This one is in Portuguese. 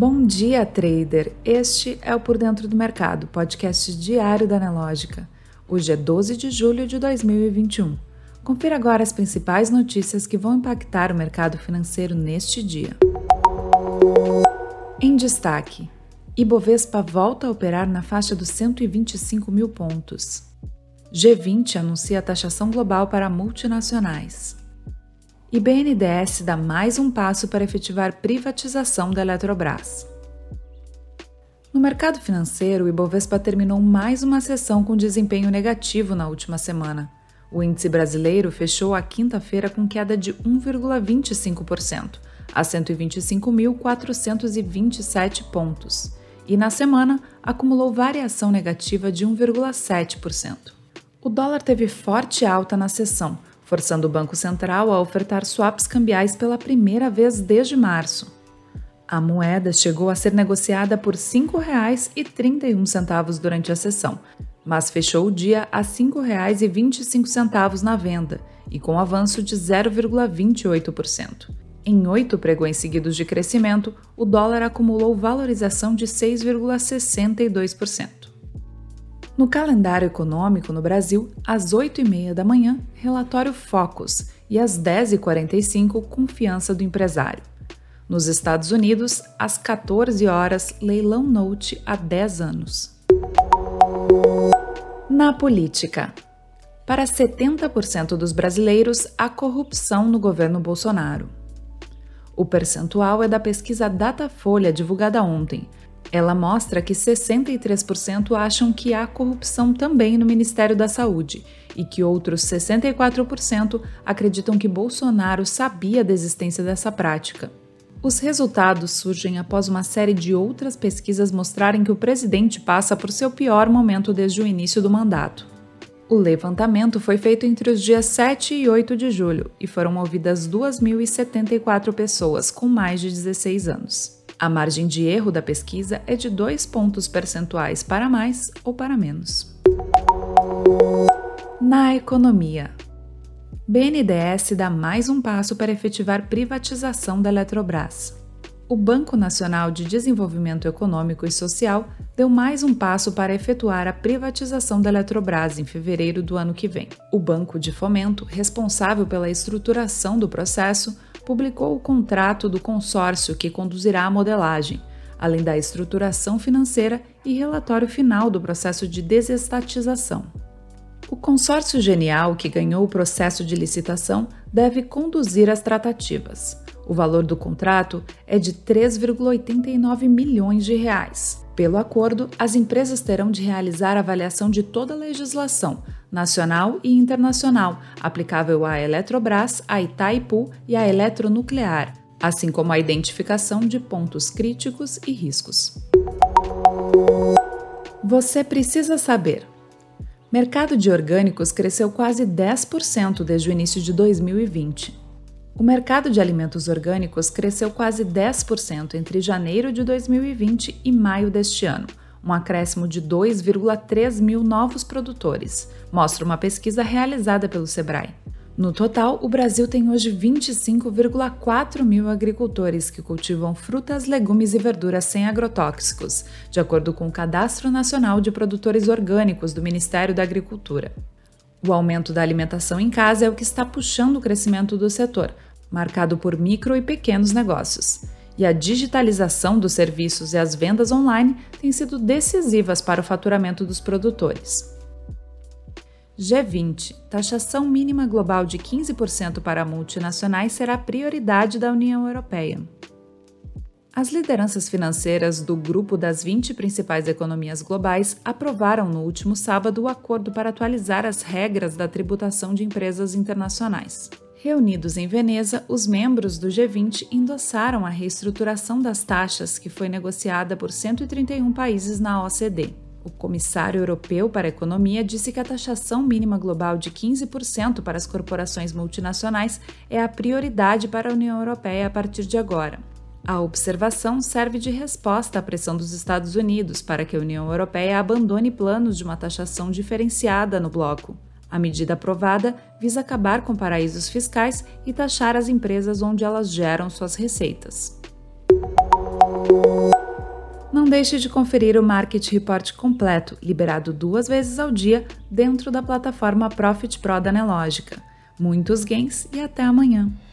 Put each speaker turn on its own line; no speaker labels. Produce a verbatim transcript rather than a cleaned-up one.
Bom dia, trader! Este é o Por Dentro do Mercado, podcast diário da Nelogica. Hoje é doze de julho de dois mil e vinte e um. Confira agora as principais notícias que vão impactar o mercado financeiro neste dia. Em destaque, Ibovespa volta a operar na faixa dos cento e vinte e cinco mil pontos. G vinte anuncia taxação global para multinacionais. E B N D E S dá mais um passo para efetivar privatização da Eletrobras. No mercado financeiro, o Ibovespa terminou mais uma sessão com desempenho negativo na última semana. O índice brasileiro fechou a quinta-feira com queda de um vírgula vinte e cinco por cento, a cento e vinte e cinco mil quatrocentos e vinte e sete pontos, e na semana acumulou variação negativa de um vírgula sete por cento. O dólar teve forte alta na sessão, forçando o Banco Central a ofertar swaps cambiais pela primeira vez desde março. A moeda chegou a ser negociada por cinco reais e trinta e um centavos durante a sessão, mas fechou o dia a cinco reais e vinte e cinco centavos na venda e com avanço de zero vírgula vinte e oito por cento. Em oito pregões seguidos de crescimento, o dólar acumulou valorização de seis vírgula sessenta e dois por cento. No calendário econômico no Brasil, às oito e meia da manhã, relatório Focus e às dez e quarenta e cinco, confiança do empresário. Nos Estados Unidos, às quatorze horas, leilão Note há dez anos. Na política. Para setenta por cento dos brasileiros, há corrupção no governo Bolsonaro. O percentual é da pesquisa Datafolha divulgada ontem. Ela mostra que sessenta e três por cento acham que há corrupção também no Ministério da Saúde e que outros sessenta e quatro por cento acreditam que Bolsonaro sabia da existência dessa prática. Os resultados surgem após uma série de outras pesquisas mostrarem que o presidente passa por seu pior momento desde o início do mandato. O levantamento foi feito entre os dias sete e oito de julho e foram ouvidas duas mil e setenta e quatro pessoas com mais de dezesseis anos. A margem de erro da pesquisa é de dois pontos percentuais para mais ou para menos. Na economia. B N D E S dá mais um passo para efetivar privatização da Eletrobras. O Banco Nacional de Desenvolvimento Econômico e Social deu mais um passo para efetuar a privatização da Eletrobras em fevereiro do ano que vem. O Banco de Fomento, responsável pela estruturação do processo, publicou o contrato do consórcio que conduzirá a modelagem, além da estruturação financeira e relatório final do processo de desestatização. O consórcio Genial, que ganhou o processo de licitação, deve conduzir as tratativas. O valor do contrato é de três vírgula oitenta e nove milhões de reais. Pelo acordo, as empresas terão de realizar a avaliação de toda a legislação, nacional e internacional, aplicável à Eletrobras, à Itaipu e à Eletronuclear, assim como a identificação de pontos críticos e riscos. Você precisa saber. Mercado de orgânicos cresceu quase dez por cento desde o início de dois mil e vinte. O mercado de alimentos orgânicos cresceu quase dez por cento entre janeiro de dois mil e vinte e maio deste ano, um acréscimo de dois vírgula três mil novos produtores, mostra uma pesquisa realizada pelo Sebrae. No total, o Brasil tem hoje vinte e cinco vírgula quatro mil agricultores que cultivam frutas, legumes e verduras sem agrotóxicos, de acordo com o Cadastro Nacional de Produtores Orgânicos do Ministério da Agricultura. O aumento da alimentação em casa é o que está puxando o crescimento do setor, marcado por micro e pequenos negócios. E a digitalização dos serviços e as vendas online têm sido decisivas para o faturamento dos produtores. G vinte, taxação mínima global de quinze por cento para multinacionais será prioridade da União Europeia. As lideranças financeiras do grupo das vinte principais economias globais aprovaram no último sábado o acordo para atualizar as regras da tributação de empresas internacionais. Reunidos em Veneza, os membros do G vinte endossaram a reestruturação das taxas que foi negociada por cento e trinta e um países na O C D. O comissário europeu para a economia disse que a taxação mínima global de quinze por cento para as corporações multinacionais é a prioridade para a União Europeia a partir de agora. A observação serve de resposta à pressão dos Estados Unidos para que a União Europeia abandone planos de uma taxação diferenciada no bloco. A medida aprovada visa acabar com paraísos fiscais e taxar as empresas onde elas geram suas receitas. Não deixe de conferir o Market Report completo, liberado duas vezes ao dia dentro da plataforma Profit Pro da Nelogica. Muitos gains e até amanhã!